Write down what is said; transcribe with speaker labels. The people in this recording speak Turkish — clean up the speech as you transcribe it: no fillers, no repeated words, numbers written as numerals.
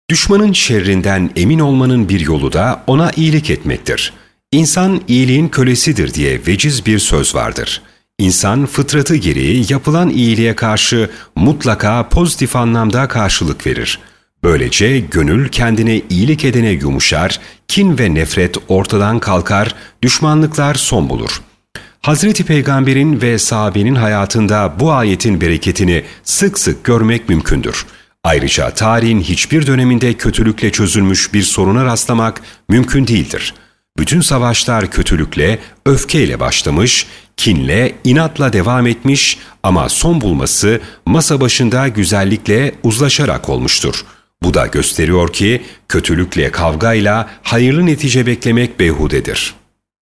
Speaker 1: Düşmanın şerrinden emin olmanın bir yolu da ona iyilik etmektir. İnsan iyiliğin kölesidir diye veciz bir söz vardır. İnsan fıtratı gereği yapılan iyiliğe karşı mutlaka pozitif anlamda karşılık verir. Böylece gönül kendine iyilik edene yumuşar, kin ve nefret ortadan kalkar, düşmanlıklar son bulur. Hazreti Peygamber'in ve sahabenin hayatında bu ayetin bereketini sık sık görmek mümkündür. Ayrıca tarihin hiçbir döneminde kötülükle çözülmüş bir soruna rastlamak mümkün değildir. Bütün savaşlar kötülükle, öfkeyle başlamış, kinle, inatla devam etmiş ama son bulması masa başında güzellikle uzlaşarak olmuştur. Bu da gösteriyor ki kötülükle, kavgayla hayırlı netice beklemek beyhudedir.